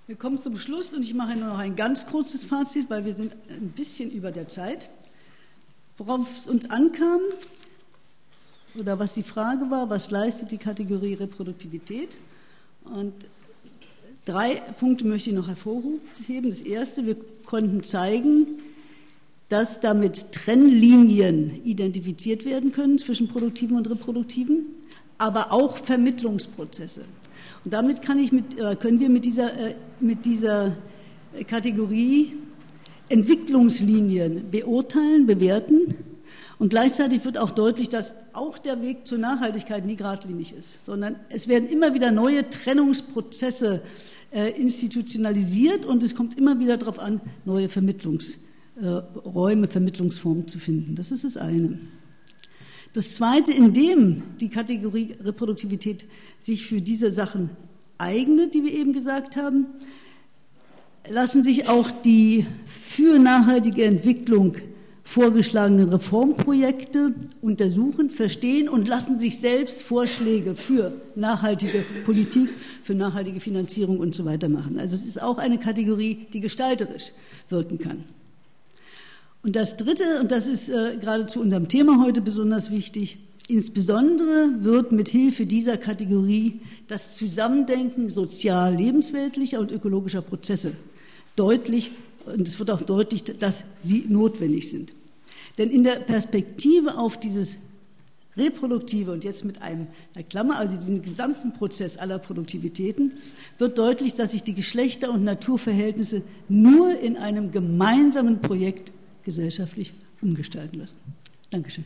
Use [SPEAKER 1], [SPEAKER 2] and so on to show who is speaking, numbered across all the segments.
[SPEAKER 1] Wir kommen zum Schluss und ich mache nur noch ein ganz kurzes Fazit, weil wir sind ein bisschen über der Zeit. Worauf es uns ankam oder was die Frage war, was leistet die Kategorie Reproduktivität? Und 3 Punkte möchte ich noch hervorheben. Das erste, wir konnten zeigen, dass damit Trennlinien identifiziert werden können zwischen Produktiven und Reproduktiven, aber auch Vermittlungsprozesse. Und damit können wir mit dieser Kategorie Entwicklungslinien beurteilen, bewerten. Und gleichzeitig wird auch deutlich, dass auch der Weg zur Nachhaltigkeit nie geradlinig ist, sondern es werden immer wieder neue Trennungsprozesse institutionalisiert und es kommt immer wieder darauf an, neue Vermittlungsräume, Vermittlungsformen zu finden. Das ist das eine. Das Zweite, indem die Kategorie Reproduktivität sich für diese Sachen eignet, die wir eben gesagt haben, lassen sich auch die für nachhaltige Entwicklung vorgeschlagenen Reformprojekte untersuchen, verstehen und lassen sich selbst Vorschläge für nachhaltige Politik, für nachhaltige Finanzierung und so weiter machen. Also es ist auch eine Kategorie, die gestalterisch wirken kann. Und das Dritte, und das ist gerade zu unserem Thema heute besonders wichtig, insbesondere wird mit Hilfe dieser Kategorie das Zusammendenken sozial lebensweltlicher und ökologischer Prozesse deutlich, und es wird auch deutlich, dass sie notwendig sind. Denn in der Perspektive auf dieses Reproduktive und jetzt mit einer Klammer, also diesen gesamten Prozess aller Produktivitäten, wird deutlich, dass sich die Geschlechter- und Naturverhältnisse nur in einem gemeinsamen Projekt gesellschaftlich umgestalten lassen. Dankeschön.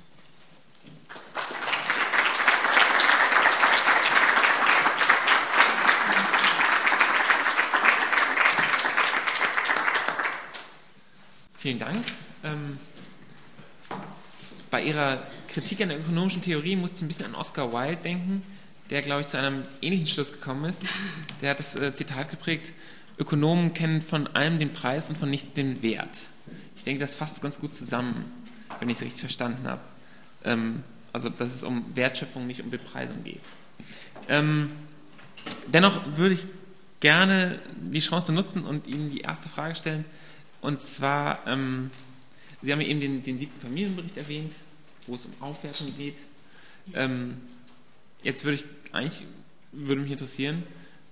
[SPEAKER 2] Vielen Dank. Bei Ihrer Kritik an der ökonomischen Theorie musste ich ein bisschen an Oscar Wilde denken, der, glaube ich, zu einem ähnlichen Schluss gekommen ist. Der hat das Zitat geprägt: Ökonomen kennen von allem den Preis und von nichts den Wert. Ich denke, das fasst ganz gut zusammen, wenn ich es richtig verstanden habe. Also, dass es um Wertschöpfung, nicht um Bepreisung geht. Dennoch würde ich gerne die Chance nutzen und Ihnen die erste Frage stellen. Und zwar, Sie haben ja eben den 7. Familienbericht erwähnt, wo es um Aufwertung geht. Jetzt würde mich interessieren,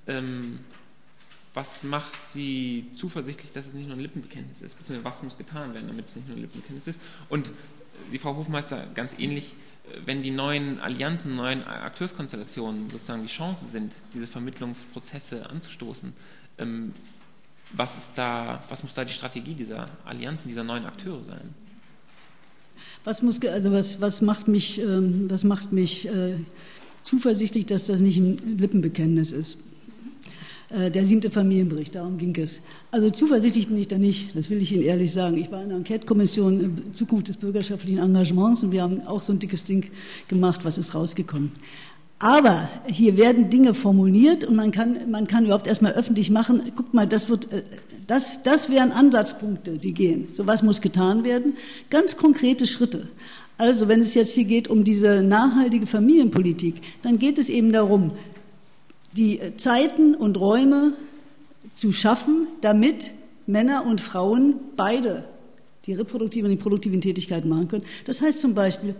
[SPEAKER 2] was macht Sie zuversichtlich, dass es nicht nur ein Lippenbekenntnis ist, beziehungsweise was muss getan werden, damit es nicht nur ein Lippenbekenntnis ist? Und die Frau Hofmeister, ganz ähnlich, wenn die neuen Allianzen, neuen Akteurskonstellationen sozusagen die Chance sind, diese Vermittlungsprozesse anzustoßen, was muss da die Strategie dieser Allianzen, dieser neuen Akteure sein?
[SPEAKER 1] Was macht mich zuversichtlich, dass das nicht ein Lippenbekenntnis ist? Der 7. Familienbericht, darum ging es. Also zuversichtlich bin ich da nicht, das will ich Ihnen ehrlich sagen. Ich war in der Enquete-Kommission Zukunft des bürgerschaftlichen Engagements und wir haben auch so ein dickes Ding gemacht, was ist rausgekommen. Aber hier werden Dinge formuliert und man kann überhaupt erstmal öffentlich machen, guck mal, das wären Ansatzpunkte, die gehen. So was muss getan werden. Ganz konkrete Schritte. Also wenn es jetzt hier geht um diese nachhaltige Familienpolitik, dann geht es eben darum, die Zeiten und Räume zu schaffen, damit Männer und Frauen beide die reproduktiven und die produktiven Tätigkeiten machen können. Das heißt zum Beispiel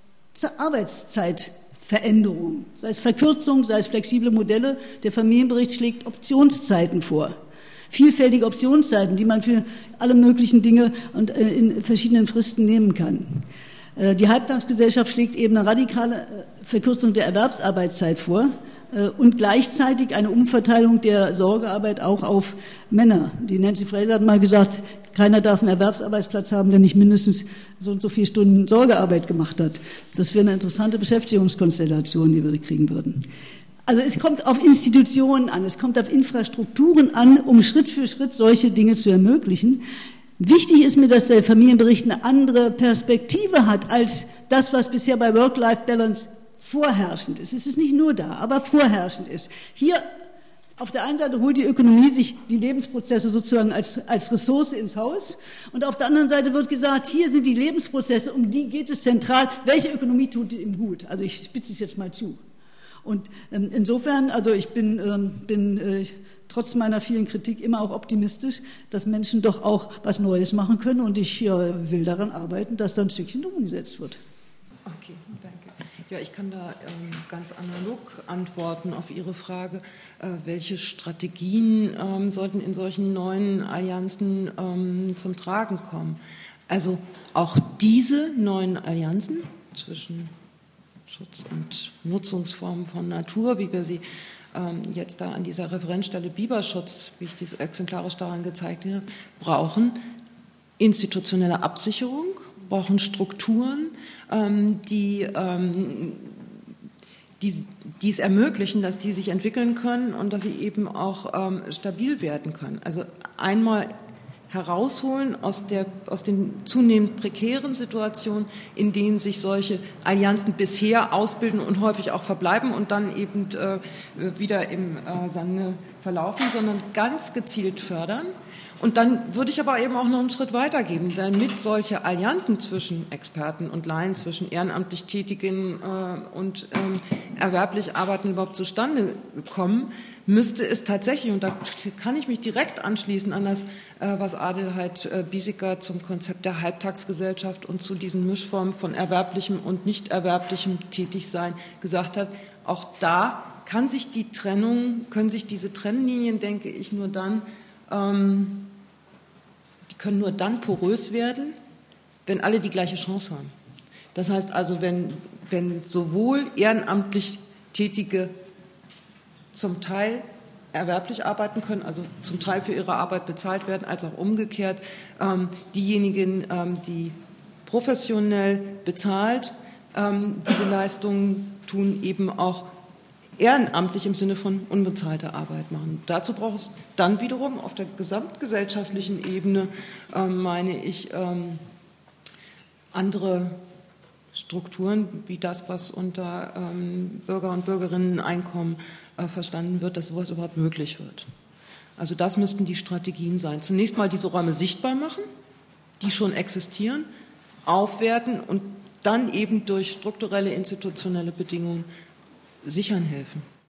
[SPEAKER 1] Arbeitszeitveränderung, sei es Verkürzung, sei es flexible Modelle. Der Familienbericht schlägt Optionszeiten vor. Vielfältige Optionszeiten, die man für alle möglichen Dinge und in verschiedenen Fristen nehmen kann. Die Halbtagsgesellschaft schlägt eben eine radikale Verkürzung der Erwerbsarbeitszeit vor und gleichzeitig eine Umverteilung der Sorgearbeit auch auf Männer. Die Nancy Fraser hat mal gesagt, keiner darf einen Erwerbsarbeitsplatz haben, der nicht mindestens so und so viele Stunden Sorgearbeit gemacht hat. Das wäre eine interessante Beschäftigungskonstellation, die wir kriegen würden. Also es kommt auf Institutionen an, es kommt auf Infrastrukturen an, um Schritt für Schritt solche Dinge zu ermöglichen. Wichtig ist mir, dass der Familienbericht eine andere Perspektive hat als das, was bisher bei Work-Life-Balance vorherrschend ist. Es ist nicht nur da, aber vorherrschend ist. Hier auf der einen Seite holt die Ökonomie sich die Lebensprozesse sozusagen als Ressource ins Haus und auf der anderen Seite wird gesagt, hier sind die Lebensprozesse, um die geht es zentral. Welche Ökonomie tut ihm gut? Also ich spitze es jetzt mal zu. Und insofern, also ich bin trotz meiner vielen Kritik immer auch optimistisch, dass Menschen doch auch was Neues machen können und ich will daran arbeiten, dass da ein Stückchen umgesetzt wird.
[SPEAKER 3] Okay, danke. Ja, ich kann da ganz analog antworten auf Ihre Frage, welche Strategien sollten in solchen neuen Allianzen zum Tragen kommen. Also auch diese neuen Allianzen zwischen Schutz- und Nutzungsformen von Natur, wie wir sie jetzt da an dieser Referenzstelle Biberschutz, wie ich dies exemplarisch daran gezeigt habe, brauchen institutionelle Absicherung, brauchen Strukturen, die es ermöglichen, dass die sich entwickeln können und dass sie eben auch stabil werden können. Also einmal herausholen aus den zunehmend prekären Situationen, in denen sich solche Allianzen bisher ausbilden und häufig auch verbleiben und dann eben wieder im Sande verlaufen, sondern ganz gezielt fördern. Und dann würde ich aber eben auch noch einen Schritt weitergehen, damit solche Allianzen zwischen Experten und Laien, zwischen ehrenamtlich Tätigen und erwerblich Arbeitenden überhaupt zustande kommen, müsste es tatsächlich, und da kann ich mich direkt anschließen an das, was Adelheid Biesecker zum Konzept der Halbtagsgesellschaft und zu diesen Mischformen von erwerblichem und nicht erwerblichem Tätigsein gesagt hat, auch da können sich diese Trennlinien, denke ich, nur dann die können nur dann porös werden, wenn alle die gleiche Chance haben. Das heißt also, wenn sowohl ehrenamtlich Tätige zum Teil erwerblich arbeiten können, also zum Teil für ihre Arbeit bezahlt werden, als auch umgekehrt diejenigen, die professionell bezahlt diese Leistungen tun, eben auch ehrenamtlich im Sinne von unbezahlter Arbeit machen. Dazu braucht es dann wiederum auf der gesamtgesellschaftlichen Ebene, meine ich, andere Strukturen, wie das, was unter Bürger- und Bürgerinneneinkommen verstanden wird, dass sowas überhaupt möglich wird. Also das müssten die Strategien sein. Zunächst mal diese Räume sichtbar machen, die schon existieren, aufwerten und dann eben durch strukturelle, institutionelle Bedingungen sichern helfen.